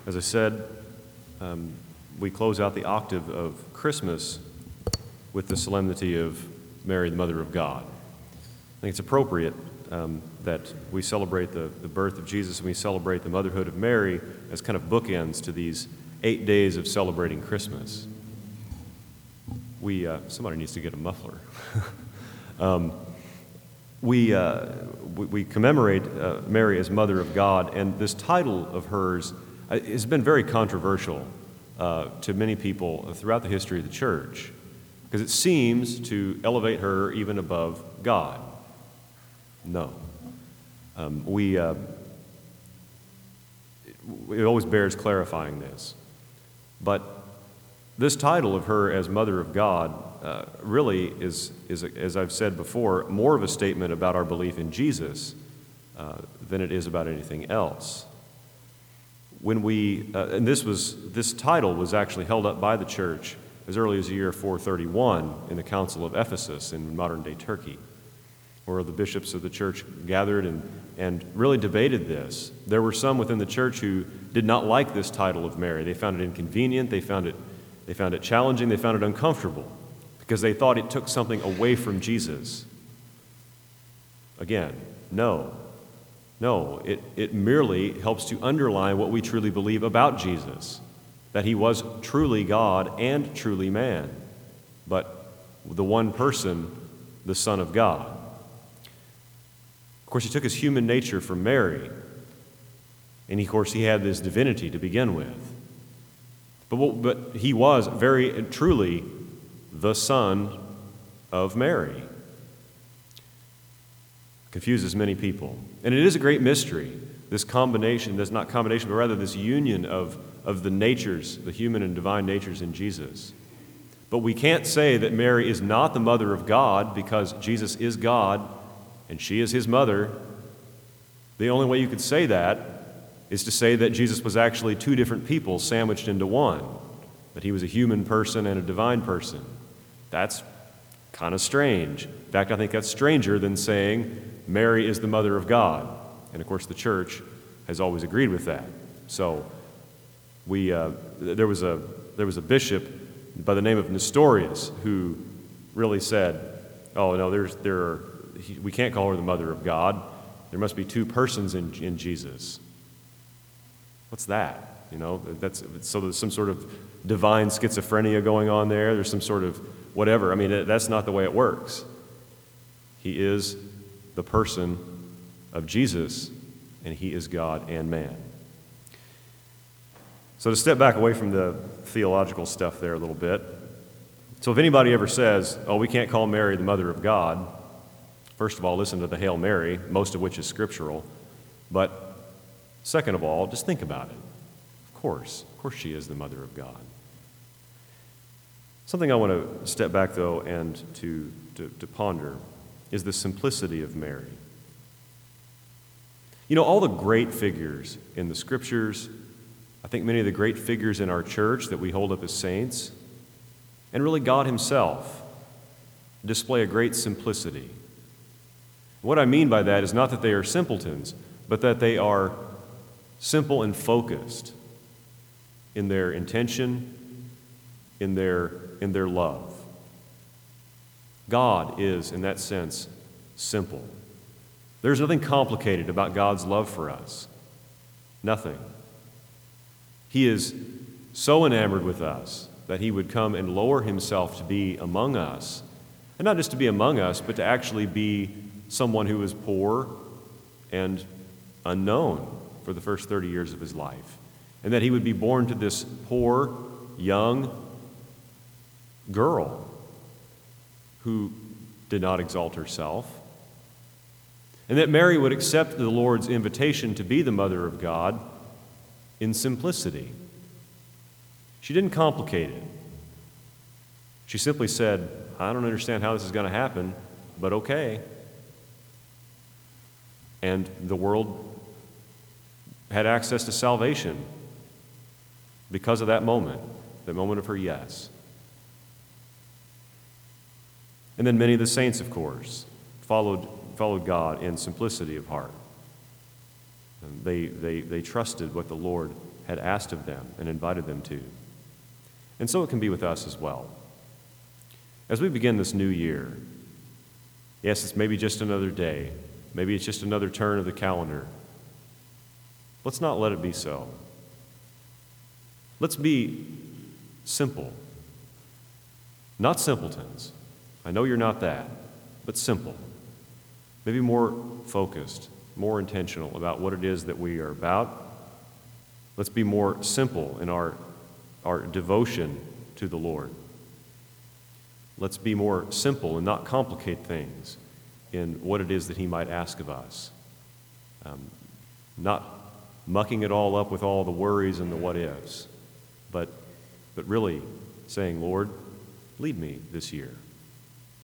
As I said, we close out the octave of Christmas with the solemnity of Mary, the Mother of God. I think it's appropriate that we celebrate the birth of Jesus and we celebrate the motherhood of Mary as kind of bookends to these 8 days of celebrating Christmas. Somebody needs to get a muffler. We commemorate Mary as Mother of God, and this title of hers has been very controversial to many people throughout the history of the church, because it seems to elevate her even above God. No. It always bears clarifying this. But this title of her as Mother of God really is, as I've said before, more of a statement about our belief in Jesus than it is about anything else. This title was actually held up by the church as early as the year 431 in the Council of Ephesus in modern-day Turkey, where the bishops of the church gathered and really debated this. There were some within the church who did not like this title of Mary. They found it inconvenient, they found it challenging, they found it uncomfortable, because they thought it took something away from Jesus. Again, no, it merely helps to underline what we truly believe about Jesus, that he was truly God and truly man, but the one person, the Son of God. Of course, he took his human nature from Mary, and of course he had this divinity to begin with. But he was very truly the Son of Mary. Confuses many people. And it is a great mystery, this combination, this not combination, but rather this union of the natures, the human and divine natures in Jesus. But we can't say that Mary is not the mother of God because Jesus is God and she is his mother. The only way you could say that is to say that Jesus was actually two different people sandwiched into one, that he was a human person and a divine person. That's kind of strange. In fact, I think that's stranger than saying Mary is the mother of God. And of course, the church has always agreed with that. So there was a bishop by the name of Nestorius who really said, "Oh no, we can't call her the mother of God. There must be two persons in Jesus." What's that? So there's some sort of divine schizophrenia going on there. There's some sort of whatever. I mean, that's not the way it works. He is the person of Jesus, and he is God and man. So to step back away from the theological stuff there a little bit, so if anybody ever says, "Oh, we can't call Mary the mother of God," first of all, listen to the Hail Mary, most of which is scriptural. But second of all, just think about it. Of course she is the mother of God. Something I want to step back, though, and to ponder is the simplicity of Mary. All the great figures in the Scriptures, I think many of the great figures in our church that we hold up as saints, and really God himself, display a great simplicity. What I mean by that is not that they are simpletons, but that they are simple and focused in their intention, in their love. God is, in that sense, simple. There's nothing complicated about God's love for us. Nothing. He is so enamored with us that he would come and lower himself to be among us. And not just to be among us, but to actually be someone who is poor and unknown for the first 30 years of his life. And that he would be born to this poor, young girl who did not exalt herself. And that Mary would accept the Lord's invitation to be the mother of God in simplicity. She didn't complicate it. She simply said, "I don't understand how this is going to happen, but okay." And the world had access to salvation because of that moment of her yes. And then many of the saints, of course, followed God in simplicity of heart. And they trusted what the Lord had asked of them and invited them to. And so it can be with us as well. As we begin this new year, yes, it's maybe just another day, maybe it's just another turn of the calendar. Let's not let it be so. Let's be simple. Not simpletons. I know you're not that, but simple. Maybe more focused, more intentional about what it is that we are about. Let's be more simple in our devotion to the Lord. Let's be more simple and not complicate things in what it is that He might ask of us. Not mucking it all up with all the worries and the what-ifs, but really saying, Lord, lead me this year.